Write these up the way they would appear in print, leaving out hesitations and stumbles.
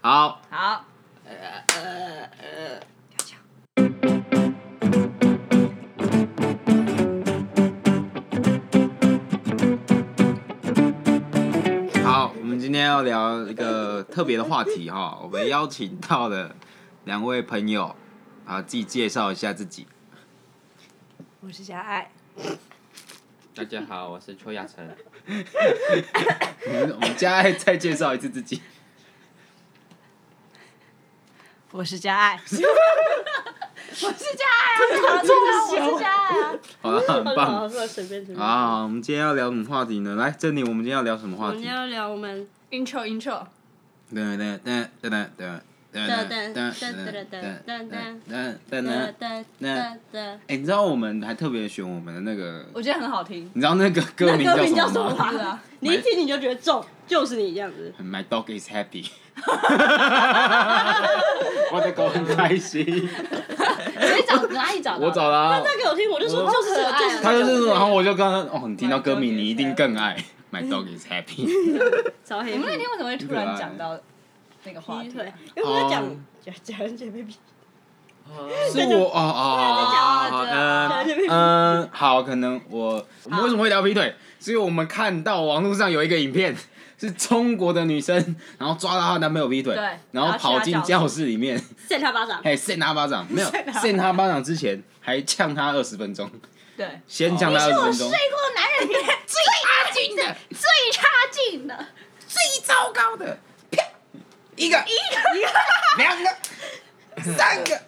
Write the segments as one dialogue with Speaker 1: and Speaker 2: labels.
Speaker 1: 好，
Speaker 2: 好，
Speaker 1: 好，我们今天要聊一个特别的话题哈，我们邀请到了2位朋友，自己介绍一下自己。
Speaker 2: 我是小爱。
Speaker 3: 大家好，我是邱亚成。
Speaker 1: 我们家爱再介绍一次自己。
Speaker 2: 我是佳爱。我是佳爱啊！我是佳爱啊！
Speaker 1: 好了，很棒。
Speaker 4: 随便。
Speaker 1: 好，我们今天要聊什么话题呢？来，珍妮，我们今天要聊什么话题？
Speaker 4: 我们要聊我们
Speaker 2: intro。
Speaker 1: 你知道我们还特别选我们的那个，
Speaker 2: 我觉得很好听。
Speaker 1: 你知道那个歌名叫什么吗？
Speaker 2: 是啊，
Speaker 4: 你一听你就觉得中，就是你这样子。
Speaker 1: My dog is happy 。我的狗很开心。
Speaker 2: 哪里找的？
Speaker 1: 我找的啊。
Speaker 4: 他给我听，我就说就是就是。
Speaker 1: 他就是说，然后我就刚刚你听到歌名，你一定更爱 My dog is happy。
Speaker 4: 超黑。
Speaker 2: 我们那天为什么会突然讲到那个话题？
Speaker 4: 因为我在讲人姐妹批。
Speaker 1: 是我好，可能我们为什么会聊劈腿？是因为我们看到网络上有一个影片，是中国的女生，然后抓到她男朋友劈腿，然后跑进教室里面，
Speaker 4: 扇他巴掌，
Speaker 1: 扇他巴掌，没有扇他巴掌之前还呛他20分钟，
Speaker 2: 对，
Speaker 1: 先呛他20分钟。
Speaker 2: 你是我睡过的男人里面最差劲的、最差劲的、
Speaker 1: 最糟糕的，一个、2个、3个。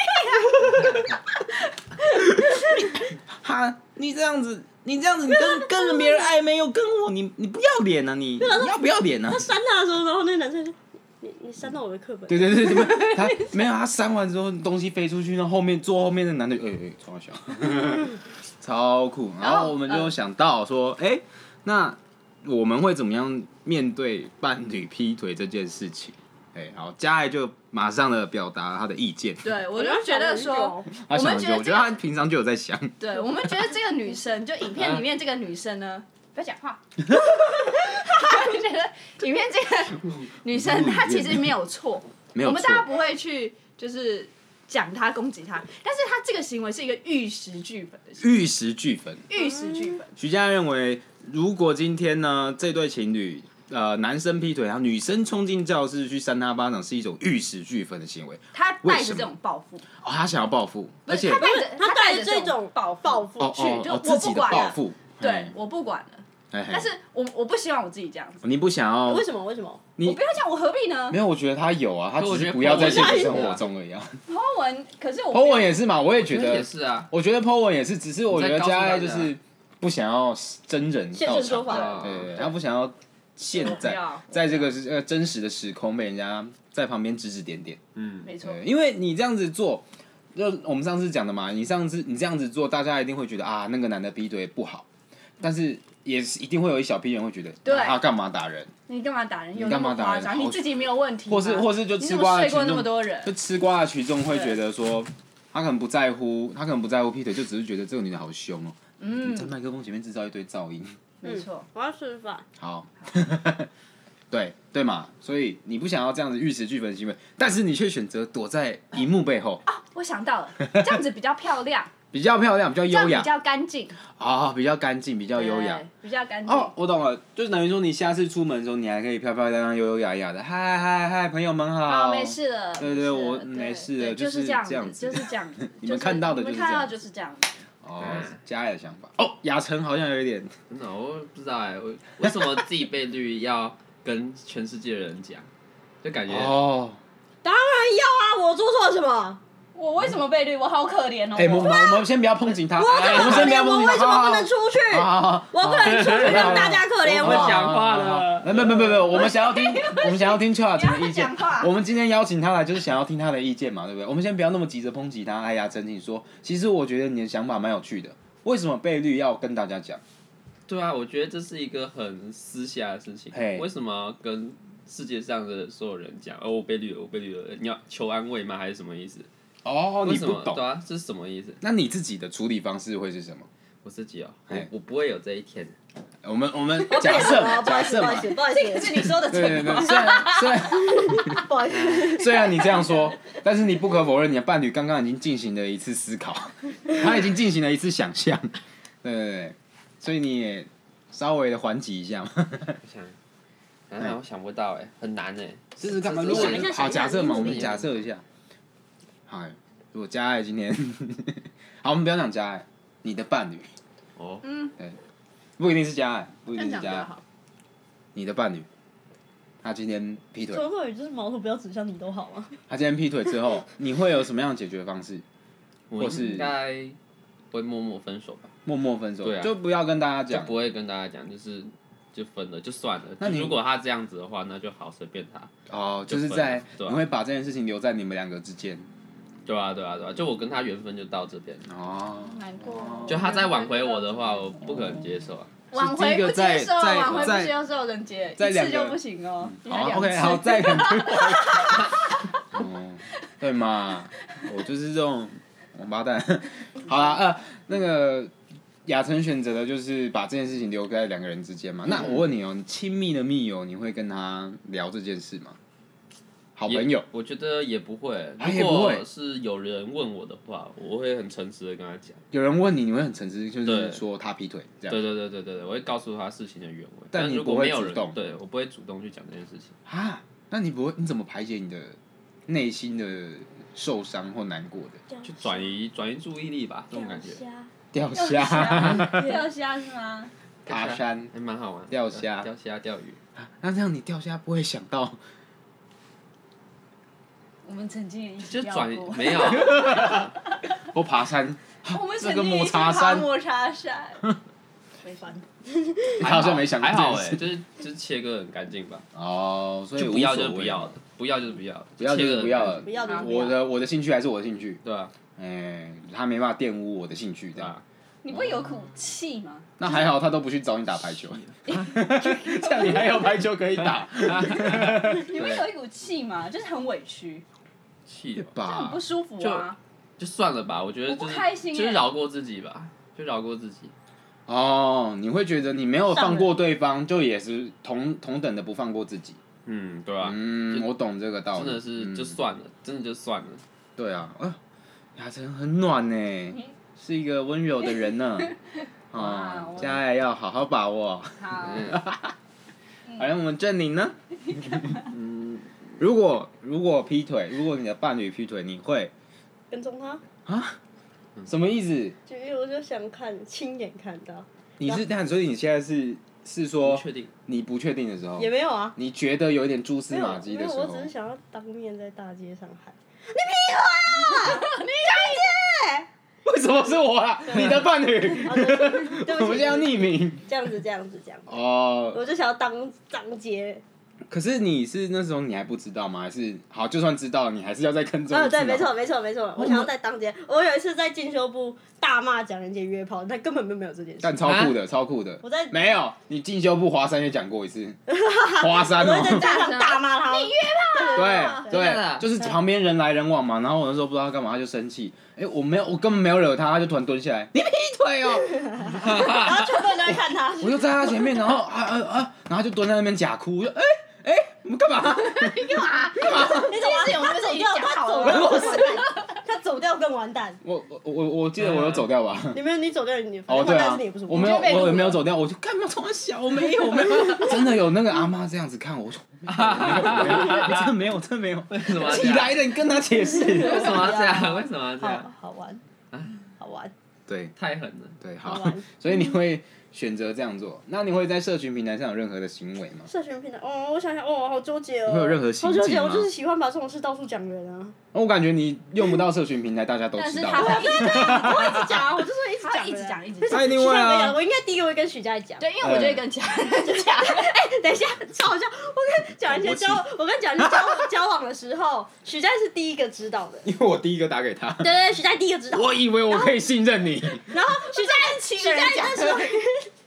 Speaker 1: 你这样子，你跟别人暧昧又跟我，你不要脸啊！你要不要脸啊？
Speaker 4: 他扇他的时候，然后那个男生就你扇到我的课本。
Speaker 1: 对，他没有，他扇完之后东西飞出去，然后坐后面的男的，超小，超酷。然后我们就想到说，那我们会怎么样面对伴侣劈腿这件事情？好，佳爱就马上的表达他的意见。
Speaker 2: 对，我就觉得说，
Speaker 1: 我觉得他平常就有在想。
Speaker 2: 对，我们觉得这个女生，就影片里面这个女生呢，不要讲话。我觉得影片这个女生她其实没有错，我们大家不会去就是讲她攻击她，但是她这个行为是一个玉石俱焚的行为。玉石俱焚。
Speaker 1: 徐佳爱认为，如果今天呢这对情侣。男生劈腿，然后女生冲进教室去扇他巴掌，是一种玉石俱焚的行为。
Speaker 2: 他带着这种报复。
Speaker 1: 他想要报复，而且
Speaker 4: 他带着这种报复去，
Speaker 2: 就
Speaker 1: 自己的报复。
Speaker 2: 对，我不管了。但是我不希望我自己这样子。
Speaker 1: 你不想要？
Speaker 4: 为什么？我
Speaker 2: 不要这样，我何必呢？
Speaker 1: 没有，我觉得他有啊，他只是不要在现实生活中而已啊。
Speaker 2: po 文，可是我
Speaker 1: po 文也是嘛，我也觉得
Speaker 3: 也是啊。
Speaker 1: 我觉得 po 文也是，只是我觉得佳爱就是不想要真人到场，对，他不想要。现在这个真实的时空被人家在旁边指指点点，
Speaker 2: 没错，
Speaker 1: 因为你这样子做，就我们上次讲的嘛，你这样子做，大家一定会觉得那个男的劈腿不好，但是也是一定会有一小批人会觉得，他干嘛打人？
Speaker 2: 你干嘛打人？有那么夸张？你自己没有问题吗？
Speaker 1: 或是就吃瓜的群众，
Speaker 2: 那么多人，
Speaker 1: 就吃瓜的群众会觉得说，他可能不在乎劈腿，就只是觉得这个女的好凶哦，你在麦克风前面制造一堆噪音。
Speaker 2: 没错，
Speaker 4: 我要吃饭。
Speaker 1: 好，对嘛，所以你不想要这样子玉石俱焚的行为，但是你却选择躲在荧幕背后。
Speaker 2: 我想到了，这样子比较漂亮，
Speaker 1: 比较优雅，
Speaker 2: 比较干净。
Speaker 1: 比较干净，比较优雅，
Speaker 2: 比较干净。
Speaker 1: 我懂了，就是等于说你下次出门的时候，你还可以漂漂亮亮、优雅的，嗨，朋友们好。
Speaker 2: 没事了。
Speaker 1: 对，我没事了，
Speaker 2: 就是这样子，
Speaker 1: 你们看到的
Speaker 2: 就是这样子。
Speaker 1: 佳爱的想法。雅晨好像有一点，
Speaker 3: 真的我不知道我为什么自己被绿要跟全世界的人讲，就感觉
Speaker 4: 当然要啊，我做错了什么？
Speaker 2: 我为什么被绿？我好可怜哦！
Speaker 1: 我们先不要抨击他，
Speaker 4: 我
Speaker 1: 先不要抨击他。
Speaker 4: 我为什么不能出去？我不能出去让大家可怜我。
Speaker 3: 我讲话了。
Speaker 1: 不，我们想要听邱雅晨的意见。我们今天邀请他来，就是想要听他的意见嘛，对不对？我们先不要那么急着抨击他。雅晨，请说。其实我觉得你的想法蛮有趣的。为什么被绿要跟大家讲？
Speaker 3: 对啊，我觉得这是一个很私下的事情。为什么要跟世界上的所有人讲？我被绿了，你要求安慰吗？还是什么意思？
Speaker 1: 你不懂。
Speaker 3: 对啊，这是什么意思？
Speaker 1: 那你自己的处理方式会是什么？
Speaker 3: 我自己我不会有这一天。
Speaker 1: 我们假设嘛，
Speaker 4: 不好意思，
Speaker 2: 这个是你说的真话。
Speaker 1: 虽然
Speaker 4: 不不好意思。
Speaker 1: 虽然你这样说，但是你不可否认，你的伴侣刚刚已经进行了一次思考，他已经进行了一次想象，对，所以你也稍微的缓解一下嘛。
Speaker 3: 我想不到很难
Speaker 1: 试试看嘛。如果好假设嘛，我们假设一下，好，如果佳爱今天，好，我们不要讲佳爱，你的伴侣，对，不一定是佳爱，不一定是佳爱，你的伴侣。他今天劈腿，
Speaker 4: 从头到尾就是矛头不要指向你都好吗？
Speaker 1: 他今天劈腿之后，你会有什么样的解决方式？
Speaker 3: 我应该会默默分手吧。
Speaker 1: 默默分手，
Speaker 3: 对啊，
Speaker 1: 就不要跟大家讲，
Speaker 3: 就不会跟大家讲，就分了，就算了。那如果他这样子的话，那就好，随便他。
Speaker 1: 哦，就是你会把这件事情留在你们两个之间。
Speaker 3: 对啊，就我跟他缘分就到这边。
Speaker 2: 哦，难过。
Speaker 3: 就他再挽回我的话，我不可能接受啊。
Speaker 2: 挽回不接受，挽回不接受人接，一次就不行哦。
Speaker 1: 好 ，OK， 好，再两个。哦，对嘛，我就是这种王八蛋。好啦，那个雅晨选择的就是把这件事情留在两个人之间嘛。那我问你哦，你亲密的密友，你会跟他聊这件事吗？好朋友，
Speaker 3: 我觉得也不会。
Speaker 1: 如果
Speaker 3: 是有人问我的话，我会很诚实的跟他讲。
Speaker 1: 有人问你，你会很诚实，就是说他劈腿这样。
Speaker 3: 对，我会告诉他事情的原委。
Speaker 1: 但你不会主动，
Speaker 3: 对我不会主动去讲这件事情。
Speaker 1: 啊？那你不会？你怎么排解你的内心的受伤或难过的？
Speaker 3: 就转移注意力吧，这种感觉。
Speaker 1: 钓虾。
Speaker 4: 钓虾是吗？
Speaker 1: 爬山
Speaker 3: 还蛮好玩。
Speaker 1: 钓虾、
Speaker 3: 钓鱼。
Speaker 1: 那这样你钓虾不会想到？
Speaker 2: 我们曾经也一
Speaker 3: 起
Speaker 2: 钓过，
Speaker 3: 没有。
Speaker 1: 我爬山，
Speaker 2: 我们
Speaker 1: 这个抹茶山，
Speaker 2: 抹茶山，
Speaker 4: 没翻。
Speaker 1: 好像没想到，
Speaker 3: 还好就是切割很干净吧。
Speaker 1: 哦，所以
Speaker 3: 就不要就是不要的，不要就是不要，
Speaker 1: 不要就是不要。
Speaker 4: 不要
Speaker 1: 我的兴趣还是我的兴趣，
Speaker 3: 对啊。
Speaker 1: 他没办法玷污我的兴趣，对吧？
Speaker 2: 你不会有股气吗？
Speaker 1: 那还好，他都不去找你打排球，这样你还有排球可以打。
Speaker 2: 你会有一股气吗？就是很委屈。
Speaker 3: 气
Speaker 1: 吧，
Speaker 2: 就很不舒服啊。
Speaker 3: 就算了吧，我觉得就是饶过自己吧，就饶过自己。
Speaker 1: 哦，你会觉得你没有放过对方，就也是同等的不放过自己。
Speaker 3: 对啊。
Speaker 1: 我懂这个道理。
Speaker 3: 真的是就算了，真的就算了。
Speaker 1: 对啊，雅晨很暖呢，是一个温柔的人呢。佳爱要好好把握。
Speaker 2: 好。
Speaker 1: 好像我们正宁呢？如果劈腿，如果你的伴侣劈腿，你会
Speaker 4: 跟踪他
Speaker 1: 啊？什么意思？
Speaker 4: 就因为我就想亲眼看到。
Speaker 1: 你是但所以你现在是说你不确定的时候
Speaker 4: 也没有啊？
Speaker 1: 你觉得有一点蛛丝马迹的时候？
Speaker 4: 我只是想要当面在大街上喊：“你劈腿啊！你小姐！”
Speaker 1: 为什么是我啊？你的伴侣？我们现在要匿名。
Speaker 4: 这样子。
Speaker 1: 哦。
Speaker 4: 我就想要当张街。
Speaker 1: 可是你是那时候你还不知道吗？还是好，就算知道，你还是要再跟踪？
Speaker 4: 对，没错。我想要在当街。我有一次在进修部大骂蒋仁杰约炮，但根本没有这件事。
Speaker 1: 但超酷的。没有，你进修部华山也讲过一次。华山哦。
Speaker 4: 我在街上大骂他。
Speaker 2: 你约炮？
Speaker 1: 对，就是旁边人来人往嘛，然后我那时候不知道他干嘛，他就生气。我根本没有惹他，他就突然蹲下来，你劈腿哦！
Speaker 4: 然后全部人都在看他。
Speaker 1: 我就在他前面，然后然后就蹲在那边假哭，我就你们干嘛？
Speaker 2: 你干嘛？
Speaker 4: 你怎么有不是已经讲好了？他走掉更完蛋。
Speaker 1: 我记得我有走掉吧？
Speaker 4: 你走掉你
Speaker 1: 哦对啊，
Speaker 4: 你也不是
Speaker 1: 我没有走掉，我就干嘛这么小？我没有，真的有那个阿妈这样子看我，我说真的没有。
Speaker 3: 为什么？
Speaker 1: 起来的，你跟他解释。
Speaker 3: 为什么要这样？为什么要这样？
Speaker 4: 好玩。好玩。
Speaker 1: 对，
Speaker 3: 太狠了。
Speaker 1: 对，好，所以你会选择这样做？那你会在社群平台上有任何的行为吗？
Speaker 4: 社群平台，我想想，好纠结哦。
Speaker 1: 你会有任何行径吗？
Speaker 4: 好纠结，我就是喜欢把这种事到处讲人啊。
Speaker 1: 我感觉你用不到社群平台，大家都知道。
Speaker 2: 但是他会
Speaker 4: 我一直讲啊，我就是一直讲。
Speaker 1: 那一定会啊。
Speaker 4: 我应该第一个会跟许佳讲。
Speaker 2: 对，因为我就会跟讲。
Speaker 4: 等一下，超好笑！我跟蒋仁杰交往的时候，许佳是第一个知道的。
Speaker 1: 因为我第一个打给他。
Speaker 4: 对，许佳第一个知道。
Speaker 1: 我以为我可以信任你。
Speaker 4: 然后许佳那时候，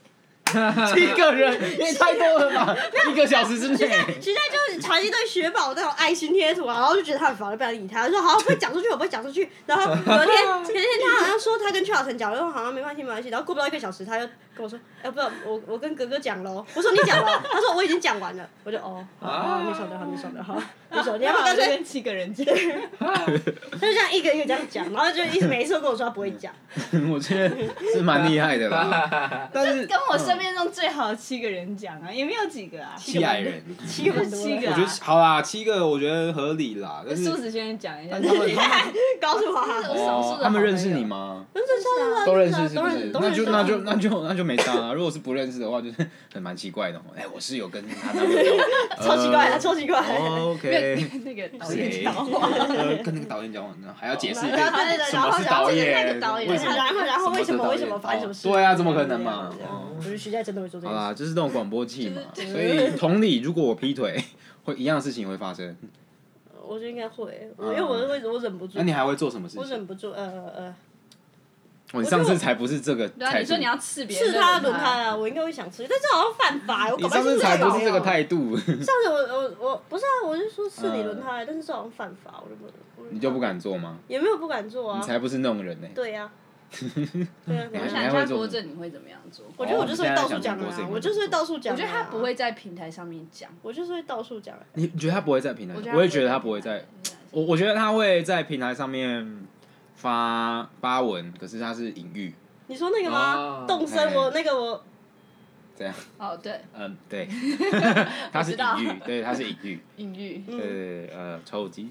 Speaker 1: 7个人也太多了吧？1个小时之内。
Speaker 4: 徐在就是传一堆雪宝那种爱心贴图啊，然后就觉得他很烦，就不想理他，就说好，我不会讲出去，我不会讲出去。然后隔天他好像说他跟邱小成讲，我说好像没关系。然后过不到1个小时，他又跟我说，不知道我跟哥哥讲喽。我说你讲了，他说我已经讲完了。我就好，你爽的好，你说你要不要干脆
Speaker 2: 跟7个人讲？
Speaker 4: 他就这样一个一个这样讲，然后就每一次都跟我说他不会讲。
Speaker 1: 我觉得是蛮厉害的啦，但是
Speaker 2: 跟我身边中最好的7个人讲啊，也没有几个啊
Speaker 1: ，7矮人
Speaker 4: ，7个
Speaker 2: 7个，
Speaker 1: 我觉得好啦，7个我觉得合理啦。但是
Speaker 2: 苏子先讲一下，
Speaker 4: 告诉
Speaker 2: 我，
Speaker 1: 他们认识你吗？
Speaker 4: 认识，
Speaker 1: 都认识是不是？那就没差啊。如果是不认识的话，就是蛮奇怪的。我室友跟他男朋友，
Speaker 4: 超奇怪的，超奇怪。
Speaker 1: OK，
Speaker 2: 那个导演交往，
Speaker 1: 跟那个导演交往，还要解释一遍
Speaker 4: 什
Speaker 1: 么是导演，
Speaker 4: 然后为什么发生什么事？
Speaker 1: 对啊，怎么可能嘛？
Speaker 4: 我觉得徐佳真的会做这件事。
Speaker 1: 好啦，就是那种广播器嘛。所以同理，如果我劈腿，会一样的事情会发生。
Speaker 4: 我觉得应该会，因为我忍不住。
Speaker 1: 那你还会做什么事情？
Speaker 4: 我忍不住，
Speaker 1: 你上次才不是这个
Speaker 2: 态度。你说你要刺别人，
Speaker 4: 刺他的轮胎啊，我应该会想刺，但这好像犯法。
Speaker 1: 你上次才不是这个态度。
Speaker 4: 上次我不是啊，我就说刺你轮胎，但是这好像犯法，我就不。
Speaker 1: 你就不敢做吗？
Speaker 4: 也没有不敢做啊。
Speaker 1: 你才不是那种人呢。
Speaker 4: 对呀。对啊。
Speaker 2: 我想一下郭正你会怎么样做？
Speaker 4: 我觉得我就是会到处讲啊，我就是会到处讲。
Speaker 2: 我觉得他不会在平台上面讲，
Speaker 4: 我就是会到处讲。
Speaker 1: 你觉得他不会在平台？我也觉得他不会在。我觉得他会在平台上面发文，可是他是隐喻。
Speaker 4: 你说那个吗？动身，我
Speaker 1: 这样。
Speaker 2: 对。
Speaker 1: 对。他是隐喻，对，他是隐喻。
Speaker 2: 隐喻。
Speaker 1: 对，抽鸡。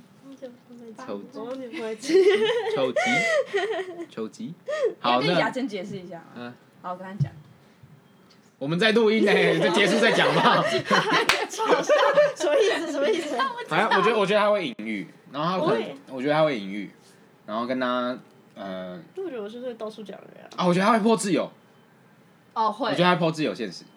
Speaker 1: 抽鸡。好，
Speaker 2: 跟雅珍解释一下。好，我跟他讲。
Speaker 1: 我们在录音呢，就结束再讲吧。
Speaker 4: 什么意思？
Speaker 1: 反正我觉得他会隐喻，然后他可能，我觉得他会隐喻，然后跟他
Speaker 4: 我觉得我是会到处讲的呀。
Speaker 1: 我觉得他会破自由。
Speaker 2: 会。
Speaker 1: 我觉得他会破自由现实。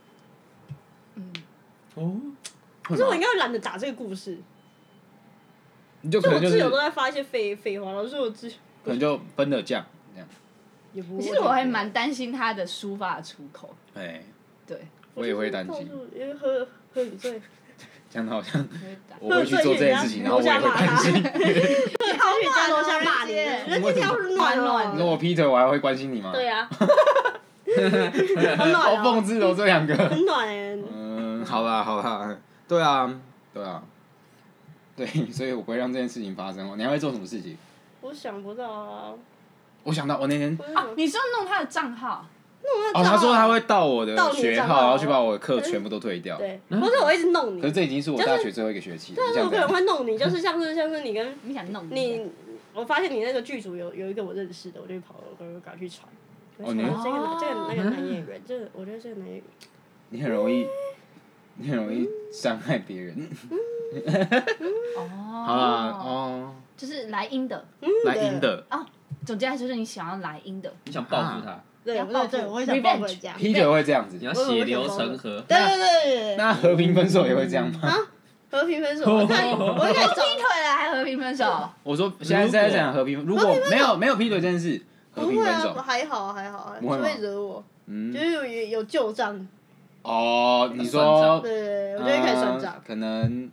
Speaker 4: 可是我应该懒得打这个故事。
Speaker 1: 你就可能
Speaker 4: 我自由都在发一些废话，老师我
Speaker 1: 可能就分了酱这样。
Speaker 2: 其实我还蛮担心他的抒发的出口。对。
Speaker 1: 我也会担心。
Speaker 4: 因为喝醉。
Speaker 1: 讲的好像我会去做这件事情，然后我也会担心。
Speaker 4: 你跑去家楼下骂你，人家条暖。
Speaker 1: 你说我劈腿，我还会关心你吗？
Speaker 4: 对呀。
Speaker 1: 很暖。好讽刺哦，这2个。
Speaker 4: 很暖
Speaker 1: 好啦，对啊。对，所以我不会让这件事情发生。你还会做什么事情？
Speaker 4: 我想不到啊。
Speaker 1: 我想到我那天。
Speaker 2: 你说弄他的账号？
Speaker 1: 他说他会盗我的学号，然后去把我的课全部都退掉。
Speaker 4: 对，不是我一直弄你。
Speaker 1: 可是这已经是我大学最后1个学期。
Speaker 4: 对，我可能会弄你，就是像是你跟
Speaker 2: 你想弄
Speaker 4: 你，我发现你那个剧组有一个我认识的，我就赶去传。这个那个男演员，我觉得这个男演员。
Speaker 1: 你很容易伤害别人。好啦，
Speaker 2: 就是来阴的。
Speaker 1: 来阴的。
Speaker 2: 总结来说就是你想要来阴的。
Speaker 3: 你想报复他。
Speaker 4: 对，我会想报复人家。
Speaker 1: 劈腿会这样子。
Speaker 3: 你要血流成河。
Speaker 4: 对。
Speaker 1: 那和平分手也会这样吗？
Speaker 4: 和平分手，我应该
Speaker 2: 劈腿了还和平分手？
Speaker 1: 我说现在在讲和平，如果没有劈腿这件事，和平分手。
Speaker 4: 还好，不会惹我。就是有旧账。
Speaker 1: 你说。
Speaker 4: 对，我就会开始算账。
Speaker 1: 可能。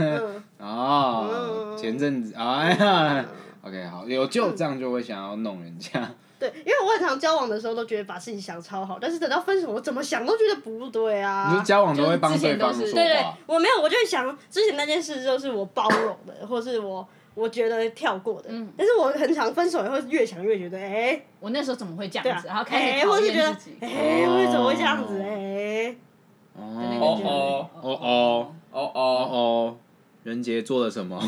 Speaker 1: 前阵子OK 好，有旧账就会想要弄人家。
Speaker 4: 对，因为我很常交往的时候都觉得把事情想超好，但是等到分手，我怎么想都觉得不对啊。
Speaker 1: 你说交往都会帮对方说话。
Speaker 4: 对，我没有，我就会想之前那件事就是我包容的，或是我觉得跳过的。但是我很常分手以后越想越觉得，
Speaker 2: 我那时候怎么会这样子？然后开始
Speaker 4: 或是觉得，
Speaker 2: 自己。
Speaker 4: 我怎么会这样子？
Speaker 1: 人杰做了什么？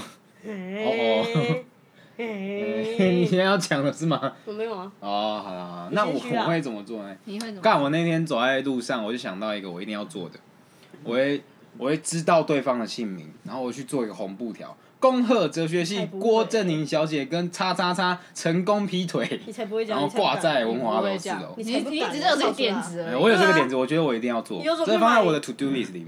Speaker 1: 你现在要讲了是吗？
Speaker 4: 我没有啊。
Speaker 1: 好了，那我会怎么做呢？
Speaker 2: 你会怎么？
Speaker 1: 干，我那天走在路上，我就想到一个我一定要做的，我会知道对方的姓名，然后我去做一个红布条，恭贺哲学系郭正宁小姐跟叉叉叉成功劈腿，
Speaker 4: 你才不会这样，
Speaker 1: 然后挂在文华楼4楼。
Speaker 2: 你只有这个点子而已。
Speaker 1: 我有这个点子，我觉得我一定要做，这放在我的 to do list 里面。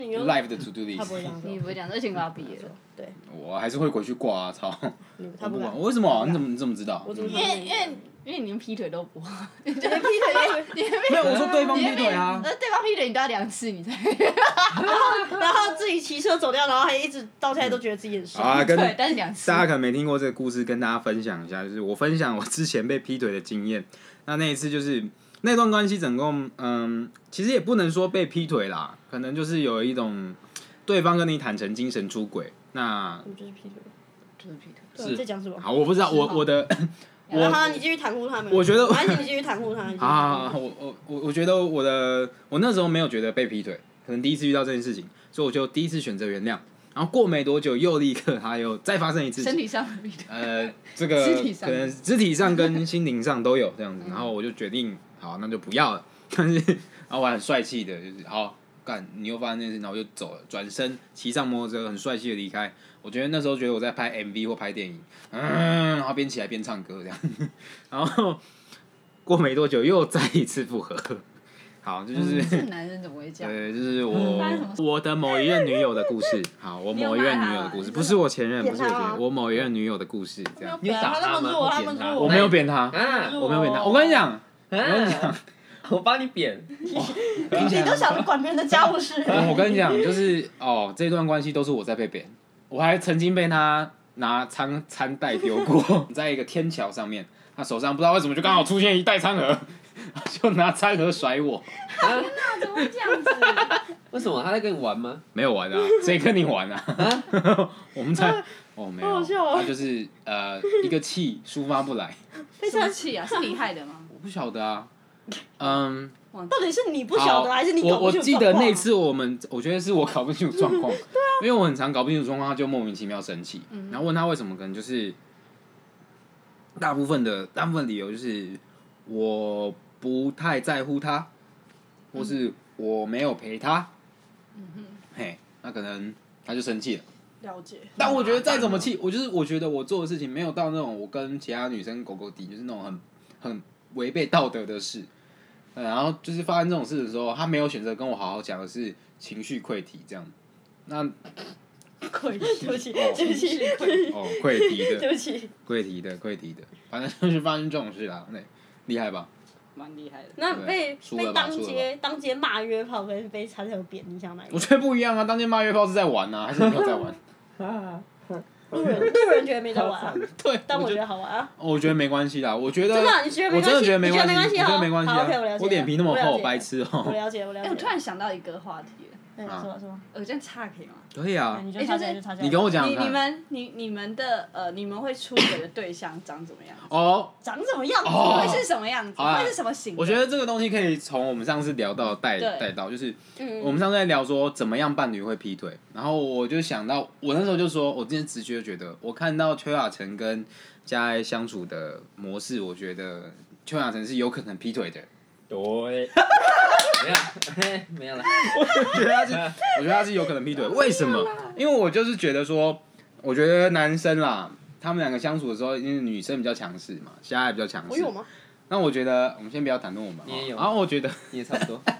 Speaker 1: life 的 to do list。
Speaker 4: 他不会这样做。
Speaker 2: 你不会讲，而且你要毕业了。
Speaker 4: 对。
Speaker 1: 我还是会回去挂啊！操。
Speaker 4: 他不敢。
Speaker 1: 为什么？你怎么知道？
Speaker 2: 因为你们劈腿都不好，
Speaker 4: 连劈腿都
Speaker 1: 没有，我说对方劈腿啊。
Speaker 2: 对方劈腿你都要2次你才。
Speaker 4: 然后自己骑车走掉，然后还一直到现在都觉得自己很帅。
Speaker 1: 啊，
Speaker 2: 对，但是2次。
Speaker 1: 大家可能没听过这个故事，跟大家分享一下，就是我分享我之前被劈腿的经验。那一次就是那段关系，总共其实也不能说被劈腿啦，可能就是有一种对方跟你坦诚精神出轨。那
Speaker 4: 就是劈腿，
Speaker 2: 就是劈腿。
Speaker 4: 是在讲什么？
Speaker 1: 好，我不知道我的。
Speaker 4: 你继续袒护他们。
Speaker 1: 我觉得，
Speaker 4: 而且你继续袒护他。
Speaker 1: 啊，我觉得我那时候没有觉得被劈腿，可能第一次遇到这件事情，所以我就第一次选择原谅。然后过没多久，又立刻他又再发生一次。
Speaker 2: 身体上的劈腿。
Speaker 1: 这个可能肢体上跟心灵上都有这样子，然后我就决定，好，那就不要了。但是，然后我还很帅气的，就是好干，你又发生这件事，然后我就走了，转身骑上摩托车，很帅气的离开。我觉得那时候觉得我在拍 MV 或拍电影，然后边骑来边唱歌这样，然后过没多久又再一次复合。好，这就是。
Speaker 2: 这男人怎么会这样？
Speaker 1: 对，就是我的某一任女友的故事。好，我某一任女友的故事，不是我前任，不是我某一任女友的故事，这样。
Speaker 3: 你打他吗？
Speaker 1: 我没有扁他，我没有扁他。我跟你讲，
Speaker 3: 我帮你扁。
Speaker 4: 你都想着管别人的家务事。
Speaker 1: 我跟你讲，就是这段关系都是我在被扁。我还曾经被他拿餐袋丢过，在一个天桥上面，他手上不知道为什么就刚好出现一袋餐盒，就拿餐盒甩我。
Speaker 2: 天哪，怎么会这样子？
Speaker 3: 为什么他在跟你玩吗？
Speaker 1: 没有玩啊，谁跟你玩啊？我们才没有，他就是一个气抒发不来。
Speaker 2: 什么气啊？是你害的吗？
Speaker 1: 我不晓得啊，
Speaker 4: 到底是你不晓得，还是你搞不清楚状况？
Speaker 1: 我记得那次我觉得是我搞不清楚状况，对啊，因为我很常搞不清楚状况，他就莫名其妙生气，然后问他为什么，可能就是大部分的理由就是我不太在乎他，或是我没有陪他，嘿，那可能他就生气了。
Speaker 4: 了解。
Speaker 1: 但我觉得再怎么气，我觉得我做的事情没有到那种我跟其他女生狗狗底，就是那种很违背道德的事。然后就是发生这种事的时候，他没有选择跟我好好讲的是情绪溃堤这样。那
Speaker 4: 对不起，对不起，
Speaker 1: 溃堤的，
Speaker 4: 对不起，
Speaker 1: 溃堤的，反正就是发生这种事啦，对，厉害吧？
Speaker 2: 蛮厉害的。
Speaker 4: 那被当街骂约炮跟被餐盒扁，你想哪一个？
Speaker 1: 我觉得不一样啊，当街骂约炮是在玩啊，还是没有在玩？
Speaker 4: 路人觉得没在玩啊，
Speaker 1: 对，
Speaker 4: 但我觉得好玩啊。
Speaker 1: 我觉得没关系啦，我觉得
Speaker 4: 真的，你觉得没关系？
Speaker 1: 我真的觉得没关系，
Speaker 4: 我
Speaker 1: 觉得没关系啊。我脸皮那么厚，白痴
Speaker 4: 哦。我了解。
Speaker 2: 我突然想到一个话题了，
Speaker 4: 说。
Speaker 2: 我这样插可以吗？
Speaker 1: 可以啊。
Speaker 2: 就是
Speaker 1: 你跟我讲，
Speaker 2: 你们会出轨的对象长怎么样？
Speaker 4: 长什么样子？
Speaker 2: 会是什么样子？会是什么型？
Speaker 1: 我觉得这个东西可以从我们上次聊到带到，就是我们上次在聊说怎么样伴侣会劈腿，然后我就想到，我那时候就说，我今天直觉觉得，我看到邱雅晨跟嘉爱相处的模式，我觉得邱雅晨是有可能劈腿的。
Speaker 3: 对。没有了。
Speaker 1: 我觉得他是有可能劈腿，为什么？因为我就是觉得说，我觉得男生啦，他们两个相处的时候，因为女生比较强势嘛，嘉爱比较强势。
Speaker 4: 我有吗？
Speaker 1: 那我觉得，我们先不要谈论我们。
Speaker 3: 你也有。
Speaker 1: 然后我觉得
Speaker 3: 你也差不多。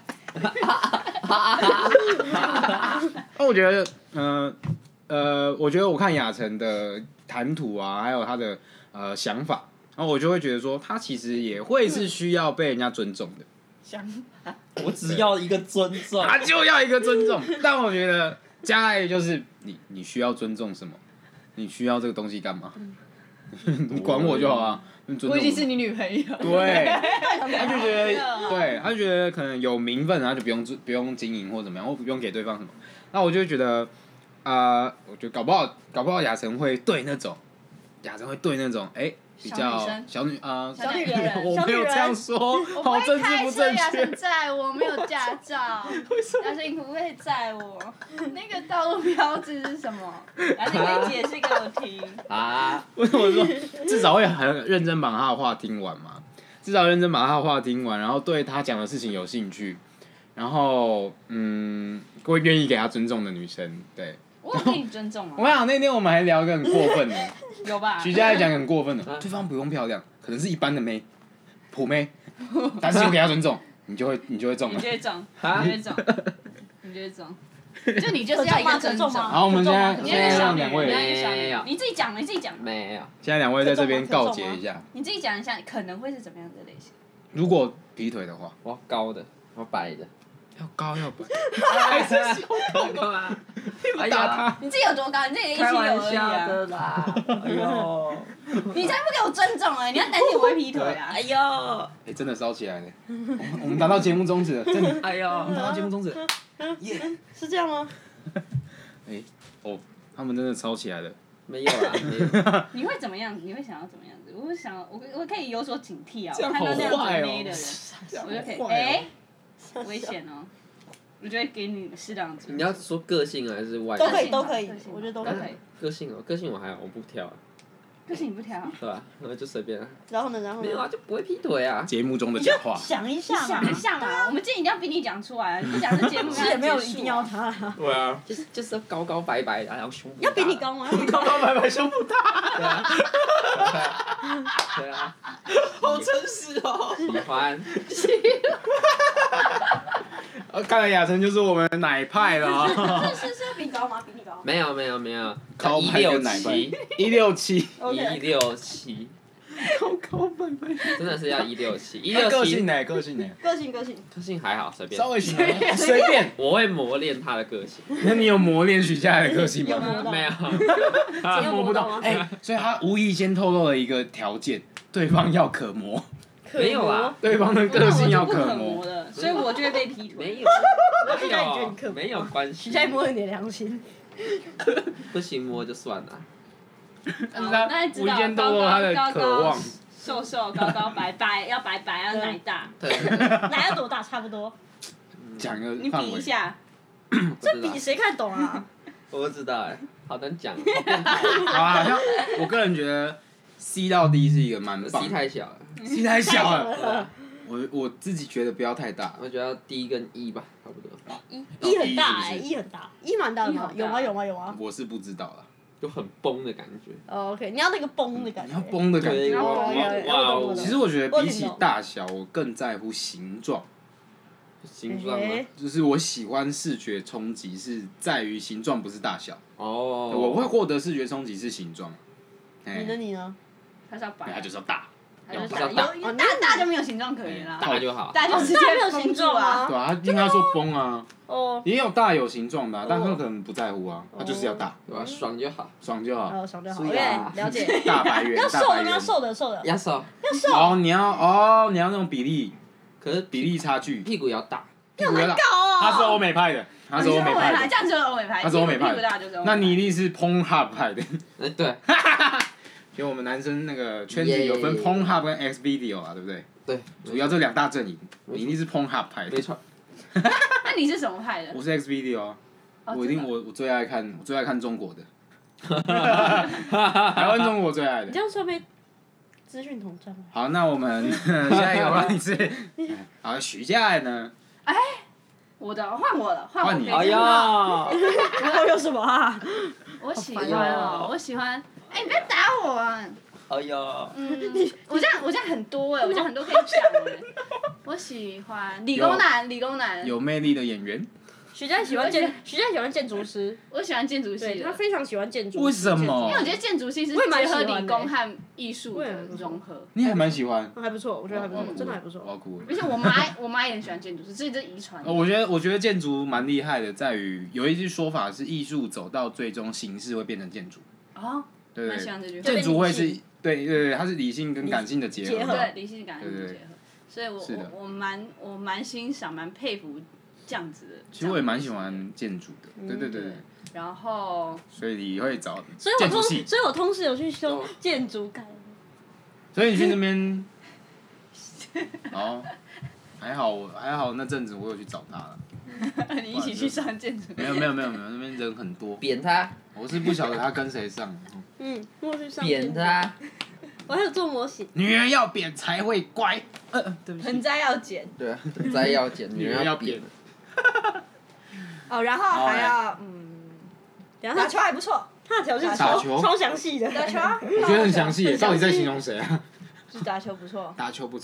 Speaker 1: 那我觉得，我觉得我看雅晨的谈吐啊，还有他的想法，然后我就会觉得说，他其实也会是需要被人家尊重的。
Speaker 3: 我只要一个尊重，
Speaker 1: 他就要一个尊重。但我觉得嘉爱就是你需要尊重什么？你需要这个东西干嘛？你管我就好啊！
Speaker 2: 我已经是你女朋友。
Speaker 1: 对，他就觉得，对，他就觉得可能有名分，他就不用经营或怎么样，或不用给对方什么。那我就觉得，我觉得搞不好雅晨会对那种，比较小女
Speaker 4: 人，
Speaker 1: 我没有这样说，好政治不正确。
Speaker 2: 雅晨载我，没有驾照。雅晨，你可不可以载我？那个道路标志是什么？雅晨，可以解释给我听。
Speaker 1: 为什么说至少会很认真把他的话听完嘛？至少认真把他的话听完，然后对他讲的事情有兴趣，然后会愿意给他尊重的女生，对。
Speaker 2: 我有给你尊重啊！
Speaker 1: 我想那天我们还聊一个很过分的，
Speaker 2: 有吧？
Speaker 1: 徐佳爱讲很过分的，对方不用漂亮，可能是一般的妹，普妹，但是有给他尊重，你就会中了。
Speaker 2: 你就会中，你就会中。 就你就是要一个尊重。
Speaker 1: 好，我们现在让两位，
Speaker 2: 你自己讲，你自己讲。
Speaker 3: 没有。
Speaker 1: 现在两位在这边告诫一下。
Speaker 2: 你自己讲一下，可能会是怎么样的类型？
Speaker 1: 如果劈腿的话，
Speaker 3: 我要高的，我要白的。
Speaker 1: 要高要白。
Speaker 3: 还是胸痛干嘛？
Speaker 1: 哎呀，
Speaker 2: 你自己有多高？你自己176而已啊！
Speaker 3: 的啦！哎呦，
Speaker 2: 你才不给我尊重你要担心我会劈腿啊！
Speaker 3: 哎呦，
Speaker 1: 哎，真的烧起来了，我们达到节目宗旨了，真的。
Speaker 3: 哎呦，
Speaker 1: 我们达到节目宗旨了，
Speaker 4: 耶，是这样吗？
Speaker 1: 哎，哦，他们真的烧起来了。
Speaker 3: 没有啦，没有。
Speaker 2: 你会怎么样？你会想要怎么样子？我可以有所警惕啊！
Speaker 1: 这样好
Speaker 2: 看到这样
Speaker 1: 坏哦
Speaker 2: 子妹的人，我就可以危险哦！我就会给你适当的尊重。
Speaker 3: 你要说个性还是外？
Speaker 4: 都可以，我觉得都可以。
Speaker 3: 个性哦，个性我还好，我不挑啊。
Speaker 2: 个性你不挑？
Speaker 3: 对吧？那就随便啊。
Speaker 4: 然后呢？
Speaker 3: 没有啊，就不会劈腿啊。
Speaker 1: 节目中的讲话。
Speaker 4: 想一下
Speaker 2: 嘛，我们今天一定要逼你讲出来，你不讲这节目
Speaker 4: 也没有一定要他。
Speaker 1: 对啊。
Speaker 3: 就是高高白白的，然后胸部。
Speaker 4: 要比你高吗？
Speaker 1: 高高白白胸部大。
Speaker 3: 对啊。对啊。好诚实哦。喜欢。
Speaker 1: 看来雅晨就是我们奶派了。
Speaker 4: 是要比高吗？比你高？
Speaker 3: 没有，
Speaker 1: 高派跟奶派。167。
Speaker 3: 167。高白白。真的是要167。
Speaker 1: 个性呢？个
Speaker 3: 性还好，随便。
Speaker 1: 稍微随便。
Speaker 3: 我会磨练他的个性。
Speaker 1: 那你有磨练许下来的个性吗？
Speaker 3: 没有。
Speaker 1: 摸不到。哎，所以他无意间透露了一个条件，对方要可磨。
Speaker 3: 没有啊，
Speaker 1: 对方的个性要可磨
Speaker 2: 的，所以我就会被劈腿。
Speaker 3: 没有关系。
Speaker 4: 现在摸你的良心。
Speaker 3: 不行摸就算了。
Speaker 2: 那知道高高瘦瘦高高白白要白白要奶大。
Speaker 3: 对。
Speaker 4: 奶要多大？差不多。
Speaker 1: 讲个
Speaker 2: 你比一下。
Speaker 4: 这比谁看懂啊？
Speaker 3: 我不知道哎，好难讲。
Speaker 1: 好像我个人觉得 C 到 D 是一个蛮棒。
Speaker 3: C 太小了。
Speaker 1: C 太小了。我自己觉得不要太大。
Speaker 3: 我觉得 D 跟 E 吧，差不多。
Speaker 4: E 很大哎，E 很大，E 蛮大的吗？有吗？
Speaker 1: 我是不知道啦。
Speaker 3: 就很崩的感觉。
Speaker 4: OK， 你要那个崩的感觉。
Speaker 1: 你要崩的感觉。
Speaker 4: 哇！
Speaker 1: 其实我觉得比起大小，我更在乎形状。
Speaker 3: 形状吗？
Speaker 1: 就是我喜欢视觉冲击是在于形状，不是大小。
Speaker 3: 哦。
Speaker 1: 我会获得视觉冲击是形状。
Speaker 4: 你呢？
Speaker 2: 它是要白。
Speaker 1: 它就是要大。
Speaker 2: 大就没有形状可言啦。
Speaker 3: 大就好。
Speaker 2: 大就直接
Speaker 4: 没有形状啊。
Speaker 1: 对啊，他应该说崩啊。
Speaker 4: 哦。
Speaker 1: 也有大有形状的，但他可能不在乎啊，他就是要大。
Speaker 3: 对啊，爽就好。
Speaker 1: 爽就好。
Speaker 4: 爽就好。了解。
Speaker 1: 大白圆。
Speaker 4: 要瘦的。
Speaker 3: 要瘦。
Speaker 1: 哦，你要那种比例，
Speaker 3: 可是
Speaker 1: 比例差距。
Speaker 3: 屁股要大。
Speaker 4: 屁股要大。
Speaker 1: 他是欧美派的。他是欧美派的。
Speaker 2: 这样就是欧美派。
Speaker 1: 他是欧美派的。那你一定是 Pornhub 派的。
Speaker 3: 对。
Speaker 1: 因为我们男生那个圈子有分 Pornhub 跟 Xvideo 啊，对不对？
Speaker 3: 对。
Speaker 1: 主要这两大阵营，你一定是 Pornhub 派的。
Speaker 3: 没错。
Speaker 2: 那你是什么派的？
Speaker 1: 我是 Xvideo 啊。我最爱看中国的。台湾中国最爱的。
Speaker 4: 你这样说被资讯统战。
Speaker 1: 好，那我们下一个换你是。好，许佳爱呢？
Speaker 2: 哎，我的换我了，换你。
Speaker 3: 哎呀，
Speaker 4: 我有什么啊？
Speaker 2: 我喜欢。哎，你不要打我啊！
Speaker 3: 哎呀，
Speaker 2: 我这样很多哎，我这样很多可以讲哎。我喜欢理工男。
Speaker 1: 有魅力的演员。
Speaker 4: 徐佳喜欢建筑师。
Speaker 2: 我喜欢建筑系，
Speaker 4: 他非常喜欢建筑。
Speaker 1: 为什么？
Speaker 2: 因为我觉得建筑系是结合理工和艺术的融合。
Speaker 1: 你还蛮喜欢？
Speaker 4: 还不错，我觉得还不错，真的还不错。
Speaker 1: 好酷。
Speaker 2: 而且我妈也很喜欢建筑师，所以这遗传。
Speaker 1: 我觉得建筑蛮厉害的，在于有一句说法是艺术走到最终形式会变成建筑。
Speaker 2: 哦。
Speaker 1: 对对。
Speaker 2: 蛮喜欢这句话。
Speaker 1: 建筑会是对，它是理性跟感性的结合。
Speaker 2: 对，理性感性的结合。所以我蛮欣赏、蛮佩服这样子的。
Speaker 1: 其实我也蛮喜欢建筑的，对。
Speaker 2: 然后。
Speaker 1: 所以你会找
Speaker 4: 建筑系？所以我同时有去修建筑概念。
Speaker 1: 所以你去那边，哦，还好那阵子我有去找他了。
Speaker 2: 你一起去上建筑？
Speaker 1: 没有，那边人很多。
Speaker 3: 扁他！
Speaker 1: 我是不晓得他跟谁上。
Speaker 4: 我去上。
Speaker 3: 扁他！
Speaker 4: 我还有做模型。
Speaker 1: 女人要扁才会乖。对不起。
Speaker 2: 盆栽要剪。
Speaker 3: 对啊，盆栽要剪，女人要扁。
Speaker 4: 哦，然后还要
Speaker 2: 打球还不错，
Speaker 4: 他的条件超详细的。
Speaker 2: 打球。
Speaker 1: 我觉得很详细，到底在形容谁啊？
Speaker 2: 是打球不错。
Speaker 1: 打球不错。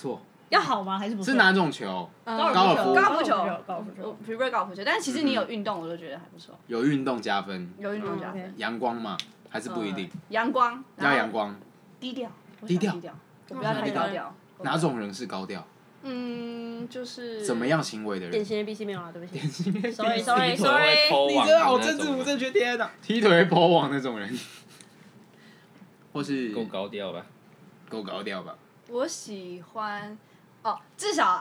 Speaker 4: 要好吗？还是不错？
Speaker 1: 是哪种球？
Speaker 2: 高
Speaker 1: 尔夫
Speaker 2: 高尔夫球，
Speaker 4: 我
Speaker 2: 比如高尔夫球，但是其实你有运动，我都觉得还不错。
Speaker 1: 有运动加分。
Speaker 2: 有运动加分。
Speaker 1: 阳光嘛，还是不一定。
Speaker 2: 阳光。
Speaker 1: 要阳光。
Speaker 2: 低调。
Speaker 1: 低调。
Speaker 2: 我不要太高调。
Speaker 1: 哪种人是高调？
Speaker 2: 就是
Speaker 1: 怎么样行为的人？
Speaker 4: 典型的 BC 没有啊，对不起。
Speaker 1: 典型的
Speaker 4: Sorry，
Speaker 1: 你真的好政治不正确，天哪！踢腿会抛网那种人，或是
Speaker 3: 够高调吧？
Speaker 1: 够高调吧？
Speaker 2: 我喜欢至少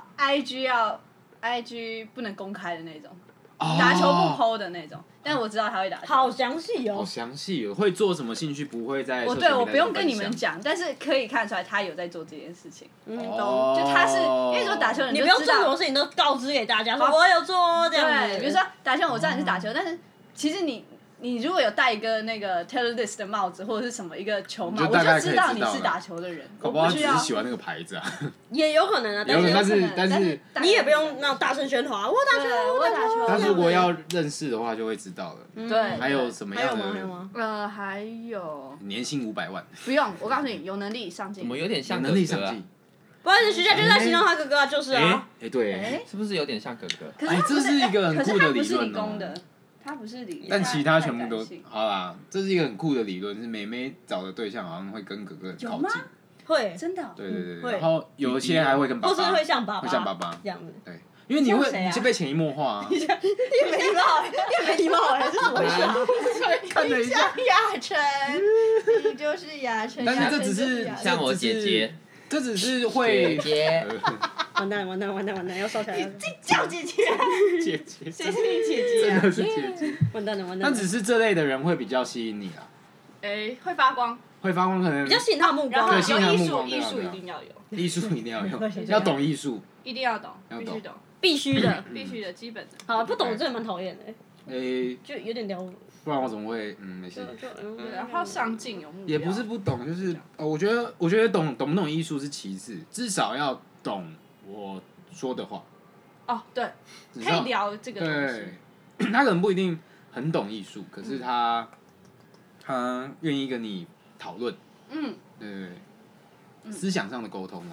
Speaker 2: IG 不能公开的那种，打球不 PO 的那种。但我知道他会打球。
Speaker 4: 好详细哦。
Speaker 1: 好详细哦，会做什么兴趣不会在。
Speaker 2: 我不用跟你们讲，但是可以看出来他有在做这件事情。就他是因为说打球，
Speaker 4: 你不用做什么事情都告知给大家，说我有做这样子。
Speaker 2: 对，比如说打球，我知道你是打球，但是其实你如果有戴一个那个 Taylor List 的帽子或者是什么一个球帽，我就知道你是打球的人。
Speaker 1: 搞不好只是喜欢那个牌子啊。
Speaker 4: 也有可能啊，
Speaker 1: 但是
Speaker 4: 你也不用那种大声宣传，我打球，我打球。
Speaker 1: 他如果要认识的话，就会知道了。
Speaker 2: 对。
Speaker 1: 还有什么样的？
Speaker 2: 还有。
Speaker 1: 年薪500万。
Speaker 2: 不用，我告诉你，有能力上进。
Speaker 3: 怎么有点像
Speaker 1: 能力上进？
Speaker 4: 不好意思，徐佳就在形容他哥哥啊，就是啊。
Speaker 1: 对。
Speaker 3: 是不是有点像哥哥？
Speaker 1: 这是一个很酷的理论
Speaker 2: 哦。他不是理，
Speaker 1: 但其他全部都好啦。这是一个很酷的理论，是妹妹找的对象好像会跟哥哥靠近。
Speaker 4: 会，
Speaker 2: 真的。
Speaker 1: 对。然后有些还会跟爸爸。
Speaker 4: 或是会像爸爸。
Speaker 1: 会像爸爸
Speaker 4: 这样子。
Speaker 1: 对，因为你是被潜移默化啊。
Speaker 4: 你没礼貌，你没礼貌，还是什么意思啊？
Speaker 1: 看了一下。
Speaker 2: 雅晨，你就是雅晨。
Speaker 1: 但是这只是
Speaker 3: 像我姐姐。
Speaker 1: 这只是会。
Speaker 3: 姐姐。
Speaker 4: 完蛋，要烧起来了！
Speaker 2: 这叫姐姐。
Speaker 1: 姐姐。
Speaker 2: 谁是你姐姐？
Speaker 1: 真的是姐姐。
Speaker 4: 完蛋了。
Speaker 1: 但只是这类的人会比较吸引你啊。
Speaker 2: 会发光。
Speaker 1: 会发光可能。
Speaker 4: 比较吸引他目光。
Speaker 1: 对，吸引他目光。
Speaker 2: 艺术一定要有。
Speaker 1: 艺术一定要有，要懂艺术。
Speaker 2: 一定要懂，必须懂。必须的，基本的。
Speaker 4: 好，不懂真的蛮讨厌的。就有点聊。
Speaker 1: 不然我怎么会没事？
Speaker 2: 然后上进有目标。
Speaker 1: 也不是不懂，就是我觉得懂不懂艺术是其次，至少要懂我说的话。
Speaker 2: 对，可以聊这个东西。
Speaker 1: 对，他可能不一定很懂艺术，可是他愿意跟你讨论。对，思想上的沟通啦。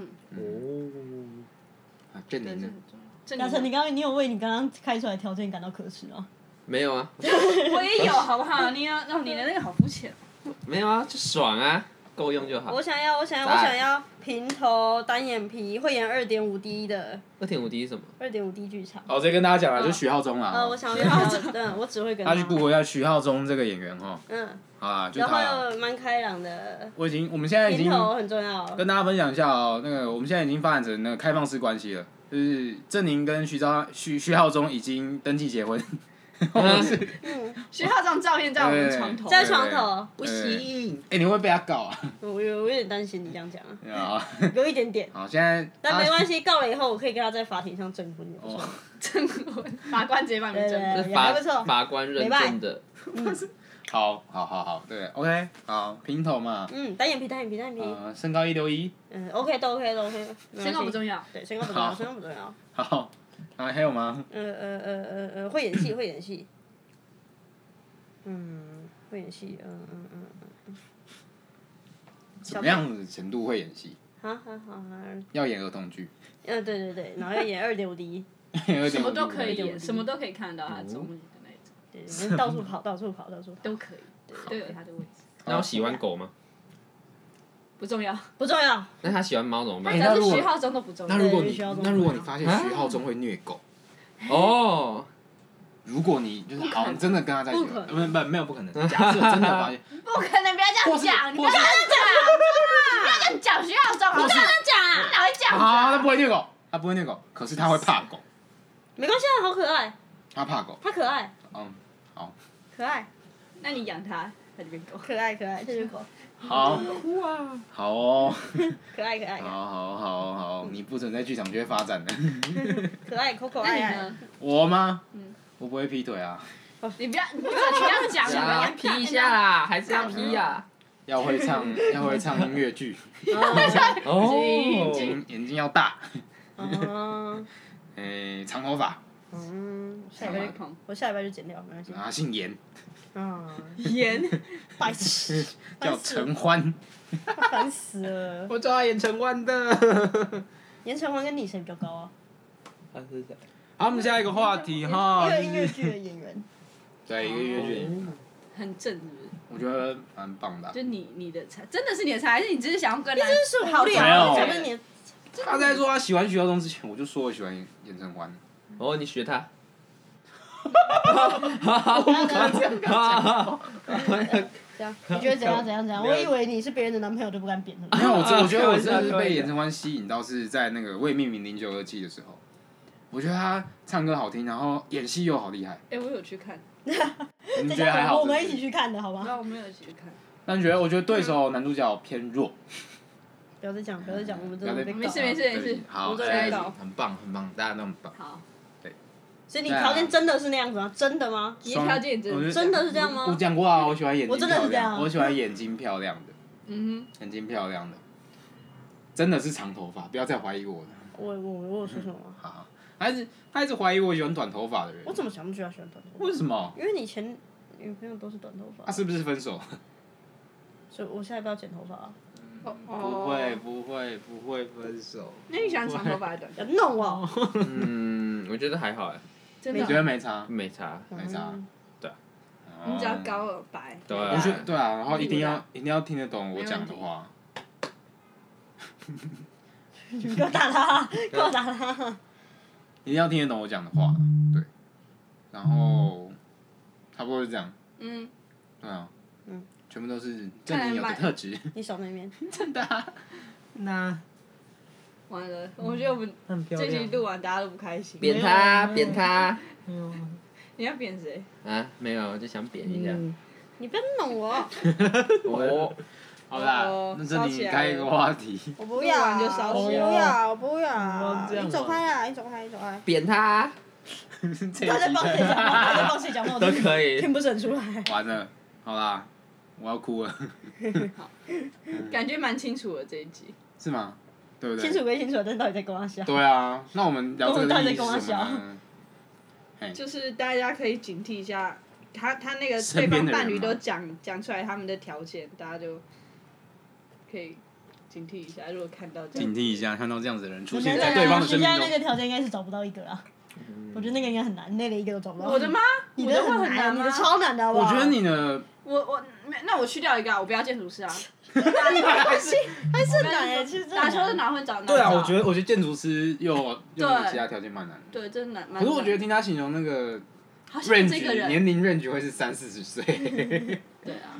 Speaker 1: 正能量。
Speaker 4: 亚晨，你有为你刚刚开出来的条件感到可耻吗？
Speaker 3: 没有啊。
Speaker 2: 我也有，好不好？你的那个好肤浅。
Speaker 3: 没有啊，就爽啊，够用就好。
Speaker 4: 我想要平头单眼皮，会演2.5D 的。
Speaker 3: 2.5D 是什么
Speaker 4: ？2.5D 剧场。
Speaker 1: 直接跟大家讲了，就徐浩中啦。
Speaker 4: 我想要，我只会跟他
Speaker 1: 去 Google 一下徐浩中这个演员哈。好啊，就他。
Speaker 4: 然后蛮开朗的。
Speaker 1: 我们现在已经。
Speaker 4: 平头很重要。
Speaker 1: 跟大家分享一下哦，我们现在已经发展成那个开放式关系了，就是郑宁跟徐浩中已经登记结婚。
Speaker 2: 徐浩中照片在我们床头。
Speaker 4: 在床头，不行。
Speaker 1: 你会被他告啊？
Speaker 4: 我有点担心你这样讲啊。有一点点。
Speaker 1: 好，现在。
Speaker 4: 但没关系，告了以后我可以跟他在法庭上证婚。
Speaker 2: 证婚，法官直接帮你证婚。
Speaker 4: 还不错。
Speaker 3: 法官认证的。
Speaker 1: 好，对 ，OK， 好，平头嘛。
Speaker 4: 单眼皮。
Speaker 1: 身高161。
Speaker 4: OK，都 OK。
Speaker 2: 身高不重要。
Speaker 4: 对，身高不重要。
Speaker 1: 好。还有吗？
Speaker 4: 会演戏。会演戏。
Speaker 1: 什么样的程度会演戏？要演儿童剧。
Speaker 4: 对，然后要演2.5D。
Speaker 2: 什么都可以演，什么都可以看到他综艺的那种。
Speaker 4: 对，到处跑。
Speaker 2: 都可以，都有他的位置。
Speaker 3: 那我喜欢狗吗？
Speaker 2: 不重要。
Speaker 3: 那他喜欢猫怎么办？
Speaker 2: 但是徐浩中都不重要。
Speaker 1: 那如果你发现徐浩中会虐狗，如果你就是好，你真的跟他在一起，没有不可能。假设真的发现，
Speaker 2: 不可能，不要这样讲，你不要这样讲徐浩中，不要这样讲啊，你哪会讲？
Speaker 1: 好，他不会虐狗，可是他会怕狗。
Speaker 4: 没关系啊，好可爱。
Speaker 1: 他怕狗。
Speaker 4: 他可爱。
Speaker 1: 好。
Speaker 4: 可爱。
Speaker 2: 那你养它，它就变狗。
Speaker 4: 可爱，这就是狗。
Speaker 1: 好酷啊！好哦。
Speaker 4: 可爱。
Speaker 1: 好，你不准在剧场就会发展的。
Speaker 4: 可爱，可爱。
Speaker 1: 我吗？我不会劈腿啊。
Speaker 2: 你不要讲，
Speaker 3: 要劈一下啦，还是要劈呀？
Speaker 1: 要会唱音乐剧。眼睛要大。长头发。
Speaker 4: 我下礼拜就剪掉，没关系。
Speaker 1: 姓严。
Speaker 4: 严，白痴。
Speaker 1: 叫陈欢。
Speaker 4: 烦死了。
Speaker 1: 我叫他演陈欢的。
Speaker 4: 严承欢跟你谁比较高啊？
Speaker 3: 他是谁？
Speaker 1: 好，我们下一个话题哈。
Speaker 4: 一个音乐剧的演员。
Speaker 1: 对，一个音乐剧。
Speaker 2: 很正是不是？
Speaker 1: 我觉得蛮棒的。
Speaker 2: 就你的菜，真的是你的菜，还是你只是想要跟
Speaker 4: 你真是无聊，
Speaker 1: 没有
Speaker 4: 讲你。
Speaker 1: 他在说他喜欢徐晓东之前，我就说我喜欢严承欢。
Speaker 3: 哦，你学他。
Speaker 1: 我不可能这样讲。
Speaker 4: 这样，你觉得怎样？我以为你是别人的男朋友就不敢扁了。
Speaker 1: 没有，我觉得我真的是被严承欢吸引到，是在那个未命名0927的时候。我觉得他唱歌好听，然后演戏又好厉害。
Speaker 2: 我有去看。
Speaker 1: 你觉得还好？
Speaker 4: 我们一起去看的好吗？
Speaker 2: 我没有一起去看。
Speaker 1: 但我觉得对手男主角偏弱。
Speaker 4: 不要再讲，我们真的被搞。
Speaker 2: 没事。
Speaker 1: 好，很棒，大家都很棒。
Speaker 2: 好。
Speaker 1: 对。
Speaker 4: 所以你条件真的是那样子吗？真的吗？
Speaker 2: 你条件
Speaker 4: 真的是这样吗？
Speaker 1: 我讲过啊，我喜欢眼睛
Speaker 4: 我真的是这样。
Speaker 1: 我喜欢眼睛漂亮的。眼睛漂亮的。真的是长头发，不要再怀疑我了。
Speaker 4: 我有说什么吗？
Speaker 1: 好。他一直怀疑我喜欢短头发的人。
Speaker 4: 我怎么想不出来喜欢短头发？
Speaker 1: 为什么？
Speaker 4: 因为你前女朋友都是短头发。
Speaker 1: 他是不是分手？
Speaker 4: 所以我现在不要剪头发啊。
Speaker 1: 不会分手。
Speaker 2: 那你喜欢长头发还是短头
Speaker 4: 发？要弄我。
Speaker 3: 我觉得还好哎。
Speaker 2: 真的？
Speaker 1: 你觉得没差？
Speaker 3: 没差。
Speaker 1: 对。
Speaker 2: 你只要高耳白。
Speaker 3: 对
Speaker 1: 啊，然后一定要听得懂我讲的话。
Speaker 4: 你给我打他！
Speaker 1: 一定要听得懂我讲的话，对。然后差不多是这样。对啊。全部都是正经有的特质。
Speaker 4: 你手那边。
Speaker 1: 真的啊。那。
Speaker 2: 完了，我觉得我们这期录完大家都不开心。
Speaker 3: 扁他。
Speaker 2: 你要扁谁？
Speaker 3: 啊，没有，我就想扁一下。
Speaker 4: 你不要弄我。
Speaker 1: 好啦，那这里开一个话题。
Speaker 4: 我不要，我不要。你走开！
Speaker 3: 扁他。
Speaker 4: 他在帮谁讲话？
Speaker 3: 都可以。
Speaker 4: 听不是很出来。
Speaker 1: 完了，好啦，我要哭了。
Speaker 2: 好，感觉蛮清楚的这一集。
Speaker 1: 是吗？对不对？
Speaker 4: 清楚归清楚，但是到底在跟我笑。
Speaker 1: 对啊，那我们聊这个意义是什么呢？
Speaker 2: 就是大家可以警惕一下，他那个对方伴侣都讲出来他们的条件，大家就可以警惕一下。如果看到
Speaker 1: 这样子的人出现在对方的生命中，
Speaker 4: 现在那个条件应该是找不到一个啦。我觉得那个应该很难，那个一个都找不到。
Speaker 2: 我的吗？
Speaker 4: 你的很难，你的超难的好不好？
Speaker 1: 我觉得你的。
Speaker 2: 那我去掉一个啊，我不要建筑师啊。
Speaker 4: 还是难哎，其实
Speaker 2: 打球是哪会找？
Speaker 1: 对啊，我觉得建筑师又其他条件蛮难的。
Speaker 2: 对，真的难。
Speaker 1: 可是我觉得听他形容那个 range 年龄 range 会是30-40岁。
Speaker 2: 对啊。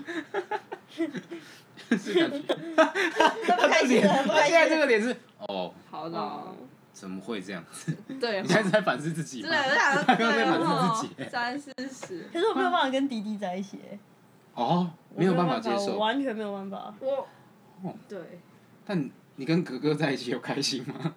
Speaker 1: 是感觉。不开心了，现在这个点是
Speaker 2: 好的。
Speaker 1: 怎么会这样子？
Speaker 2: 对。
Speaker 1: 你开始在反思自己吗？
Speaker 2: 对，
Speaker 1: 刚刚在反思自己。
Speaker 2: 30-40。
Speaker 4: 可是我没有办法跟弟弟在一起。
Speaker 1: 没有办法接受。
Speaker 4: 我完全没有办法。
Speaker 2: 对。
Speaker 1: 但你跟哥哥在一起有开心吗？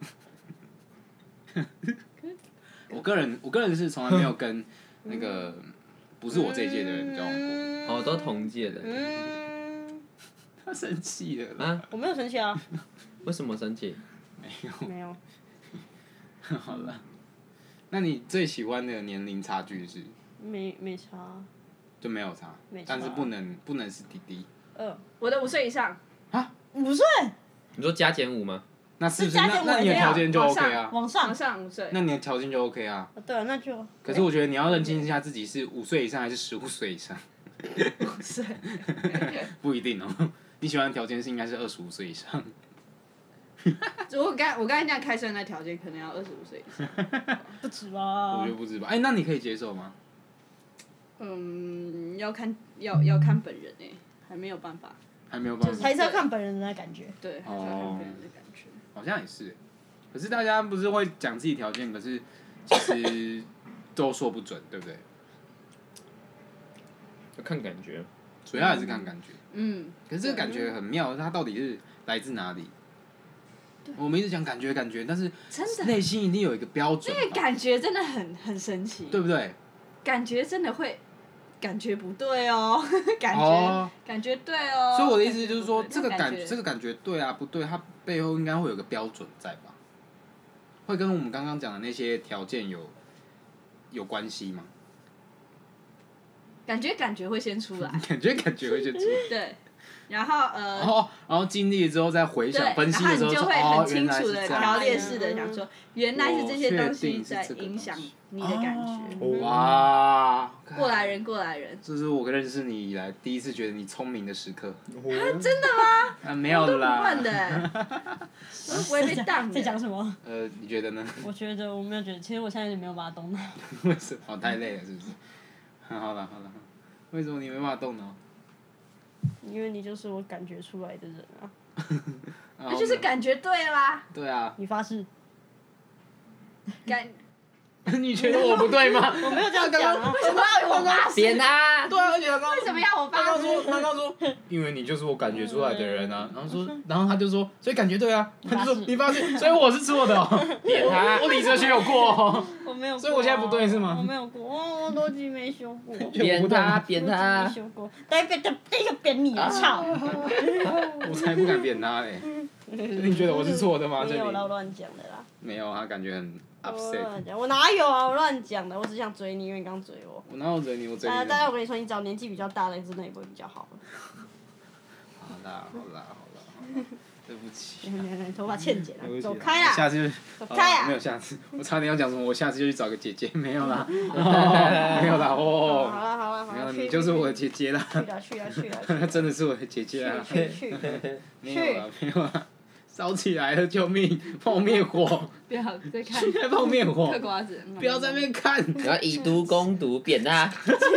Speaker 1: 我个人是从来没有跟那个不是我这一届的人交往
Speaker 3: 过。都同届的。
Speaker 1: 他生气了。
Speaker 3: 啊？
Speaker 4: 我没有生气啊。
Speaker 3: 为什么生气？
Speaker 4: 没有。
Speaker 1: 好了，那你最喜欢的年龄差距是？
Speaker 4: 没差。
Speaker 1: 就没有差，但是不能是弟弟。
Speaker 2: 我的5岁以上。
Speaker 1: 啊
Speaker 4: ？5岁？
Speaker 3: 你说加减5吗？
Speaker 1: 那是不是？那你的条件就 OK 啊？
Speaker 4: 往上
Speaker 2: 5岁。
Speaker 1: 那你的条件就 OK 啊？
Speaker 4: 对啊，那就。
Speaker 1: 可是我觉得你要认清一下自己是5岁以上还是15岁以上。
Speaker 2: 5岁。
Speaker 1: 不一定哦，你喜欢的条件是应该是25岁以上。
Speaker 2: 我刚才这样开设那条件，可能要25岁以上。
Speaker 4: 不止吧？
Speaker 1: 我觉得不止吧。那你可以接受吗？
Speaker 2: 要看本人还没有办法。
Speaker 1: 还没有办法。
Speaker 4: 还是要看本人的感觉。
Speaker 2: 对，还是要看本人的感觉。
Speaker 1: 好像也是，可是大家不是会讲自己条件，可是其实都说不准，对不对？
Speaker 3: 要看感觉。
Speaker 1: 主要还是看感觉。可是这个感觉很妙，它到底是来自哪里？我们一直讲感觉，但是内心一定有一个标准。
Speaker 2: 那个感觉真的很神奇，
Speaker 1: 对不对？
Speaker 2: 感觉真的会，感觉不对哦，感觉对哦。
Speaker 1: 所以我的意思就是说，这个感觉对啊，不对，它背后应该会有个标准在吧？会跟我们刚刚讲的那些条件有关系吗？
Speaker 2: 感觉会先出来。
Speaker 1: 感觉会先出来。
Speaker 2: 对。 然后
Speaker 1: 然后经历了之后再回想分析的时候，
Speaker 2: 然后你就会很清楚的
Speaker 1: 原来是这样
Speaker 2: 条列式的想说，原来是这些东西在影响你的感觉。
Speaker 1: 哇！
Speaker 2: 过来人，
Speaker 1: 这是我认识你以来第一次觉得你聪明的时刻。
Speaker 2: 真的吗？
Speaker 1: 啊，没有啦。
Speaker 2: 我都不问的，我都不会被当的。
Speaker 4: 在讲什么？
Speaker 1: 你觉得呢？
Speaker 4: 我觉得我没有觉得，其实我现在有点没有办法动脑。
Speaker 1: 为什么？太累了，是不是？好了，为什么你没办法动脑？
Speaker 4: 因为你就是我感觉出来的人啊。
Speaker 2: 那就是感觉对啦。
Speaker 1: 对啊。
Speaker 4: 你发誓？
Speaker 1: 你觉得我不对吗？
Speaker 4: 我没有这样讲啊。
Speaker 2: 为什么要我发誓？
Speaker 3: 扁他！
Speaker 1: 对啊，而且他
Speaker 2: 为什么要我发誓？
Speaker 1: 他刚说，因为你就是我感觉出来的人啊。然后他就说，所以感觉对啊。他就说你发现，所以我是错的哦。
Speaker 3: 扁他！
Speaker 1: 我理哲学有过哦。
Speaker 4: 我没有过。
Speaker 1: 所以我现在不对是吗？
Speaker 4: 我没有过，我逻辑没修过。
Speaker 3: 扁他！扁他！
Speaker 4: 没修过，但第一个扁你啊！操！
Speaker 1: 我才不敢扁他嘞。你觉得我是错的吗？
Speaker 4: 没有啦，我乱讲的啦。
Speaker 1: 没有，他感觉很 upset。
Speaker 4: 我哪有啊？我乱讲的，我只想追你，因为你刚追我。
Speaker 1: 我哪有追你？我追你。
Speaker 4: 但我跟你说，你找年纪比较大的，真的也不会比较好了。
Speaker 1: 好啦，对不起。
Speaker 4: 头发欠剪了，走开啦！
Speaker 1: 下次
Speaker 4: 走开啊！
Speaker 1: 没有下次，我差点要讲什么，我下次就去找个姐姐，没有啦，没有啦，哦。
Speaker 4: 好了，
Speaker 1: 没有，你就是我的姐姐啦。
Speaker 4: 去啦！
Speaker 1: 真的是我的姐姐啊！
Speaker 4: 去！
Speaker 1: 没有啦，烧起来了，救命！泡面火！
Speaker 2: 不要再看。
Speaker 1: 泡面火！
Speaker 2: 嗑瓜子。
Speaker 1: 不要在那边看。
Speaker 3: 然后以毒攻毒，扁他！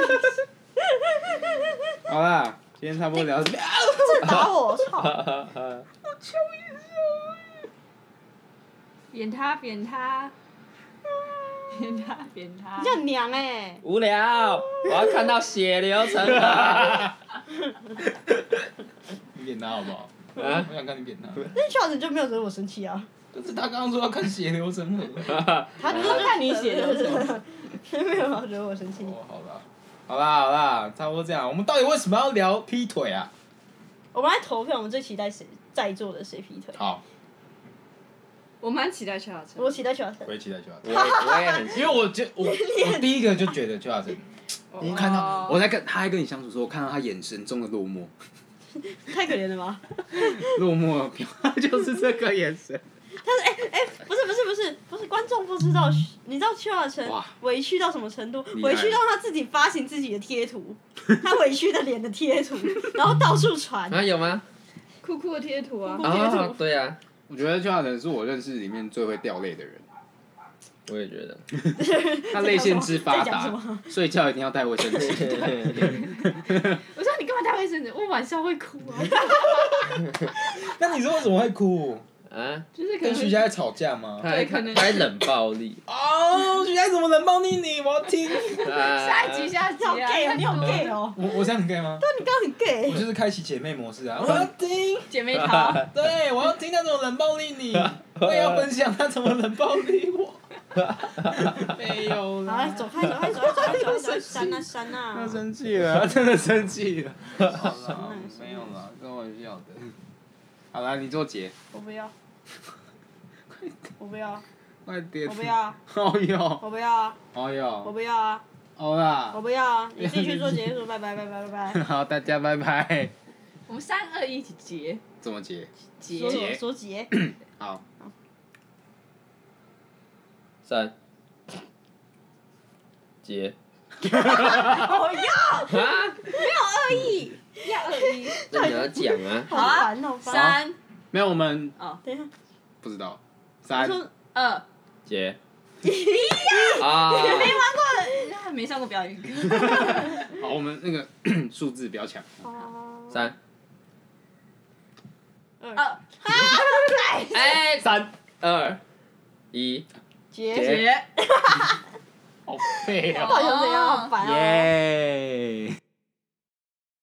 Speaker 1: 好啦，今天差不多聊到这边。
Speaker 4: 这打我，操！
Speaker 2: 扁他。你
Speaker 4: 这样娘哎！
Speaker 3: 无聊，我要看到血流成河。
Speaker 1: 你扁他好不好？
Speaker 3: 啊！
Speaker 1: 我想看你扁他。
Speaker 4: 那确实就没有惹我生气啊。
Speaker 1: 可是他刚刚说要看血流成河。
Speaker 4: 他就是看你血流成河，没有惹我生气。
Speaker 1: 好啦，差不多这样。我们到底为什么要聊劈腿啊？
Speaker 4: 我们来投票，我们最期待谁在座的谁劈腿？
Speaker 1: 好。
Speaker 2: 我蛮期待邱小晨。
Speaker 4: 我期待邱小晨。
Speaker 1: 我也期待邱小
Speaker 3: 晨。我也很，
Speaker 1: 因为我第一个就觉得邱小晨，我看到他还跟你相处的时候，我看到他眼神中的落寞。
Speaker 4: 太可怜了吧！
Speaker 1: 落寞就是这个眼神。
Speaker 4: 他是不是，观众不知道，你知道邱小晨委屈到什么程度？委屈到他自己发行自己的贴图，他委屈的脸的贴图，然后到处传。
Speaker 3: 啊，有吗？
Speaker 2: 酷酷的贴图啊！
Speaker 3: 啊，对啊。
Speaker 1: 我觉得邱小晨是我认识里面最会掉泪的人。
Speaker 3: 我也觉得。
Speaker 1: 他泪腺之发达，睡觉一定要带卫生纸。
Speaker 2: 我说你干嘛带卫生纸？我晚上会哭啊。
Speaker 1: 那你说为什么会哭？
Speaker 3: 啊？
Speaker 2: 就是
Speaker 1: 跟徐佳在吵架吗？
Speaker 3: 他还冷暴力。
Speaker 1: 哦，徐佳怎么冷暴力你？我要听。
Speaker 2: 下一集啊！
Speaker 4: 你好 gay 哦！
Speaker 1: 我这样很 gay 吗？
Speaker 4: 对，你刚刚很 gay。
Speaker 1: 我就是开启姐妹模式啊！我要听
Speaker 2: 姐妹淘。
Speaker 1: 对，我要听他怎么冷暴力你，我也要分享他怎么冷暴力我。没有啦。
Speaker 4: 好，走开，删啊！
Speaker 1: 他生气了，他真的生气了。好了，没有啦，开玩笑的。好啦，你做结。
Speaker 4: 我不要。我不要。
Speaker 1: 快点。
Speaker 4: 我不要。
Speaker 1: 哦哟。
Speaker 4: 我不要。
Speaker 1: 哦哟。
Speaker 4: 我不要啊。
Speaker 1: 好啦。
Speaker 4: 我不要啊！你自己去做结，说拜拜。
Speaker 1: 好，大家拜拜。
Speaker 2: 我们3、2、1一起结。
Speaker 1: 怎么结？
Speaker 4: 说结。
Speaker 1: 好。
Speaker 3: 3。结。
Speaker 4: 我要。
Speaker 3: 啊？
Speaker 4: 没有恶意。
Speaker 2: 要2、1。
Speaker 3: 那你要讲啊。
Speaker 4: 好烦哦。
Speaker 2: 3。
Speaker 1: 没有，我们。
Speaker 4: 哦，等一下。
Speaker 1: 不知道。3、
Speaker 2: 2。
Speaker 3: 结。
Speaker 2: 啊！没玩过，没上过表演课。
Speaker 1: 好，我们那个数字不要抢。
Speaker 3: 3。
Speaker 4: 2。
Speaker 3: 哎，3、2、1。
Speaker 4: 结。
Speaker 1: 好废啊！
Speaker 4: 到底要怎样？好烦啊！
Speaker 1: 耶。